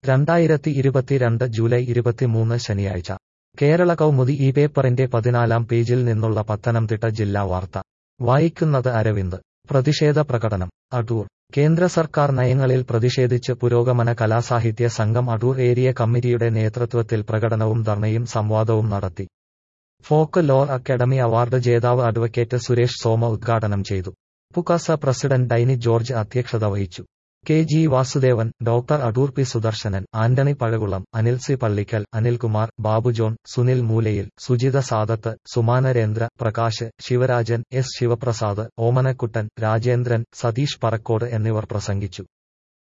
2022 July 23 ശനിയാഴ്ച കേരള കൗമുദി ഈ പേപ്പറിന്റെ 14-ാം പേജിൽ നിന്നുള്ള പത്തനംതിട്ട ജില്ലാ വാർത്ത വായിക്കുന്നത് അരവിന്ദ്. പ്രതിഷേധ പ്രകടനം അടൂർ. കേന്ദ്ര സർക്കാർ നയങ്ങളിൽ പ്രതിഷേധിച്ച് പുരോഗമന കലാസാഹിത്യ സംഘം അടൂർ ഏരിയ കമ്മിറ്റിയുടെ നേതൃത്വത്തിൽ പ്രകടനവും ധർണയും സംവാദവും നടത്തി. ഫോക്ക് ലോർ അക്കാദമി അവാർഡ് ജേതാവ് അഡ്വക്കേറ്റ് സുരേഷ് സോമ ഉദ്ഘാടനം ചെയ്തു. പുകാസ പ്രസിഡന്റ് ഡൈനി ജോർജ് അധ്യക്ഷത വഹിച്ചു. K G Vasudevan, doctor Adoor P Sudarshanan, Antony Pazhakulam, Anil C Pallickal, Anilkumar, Babu John, Sunil Moolayil, Sujitha Sadath, Sumanarendra, Prakash, Sivarajan, S Sivaprasad, Omanakuttan, Rajendran, Satheesh Parakode എന്നിവർ പ്രസംഗിച്ചു.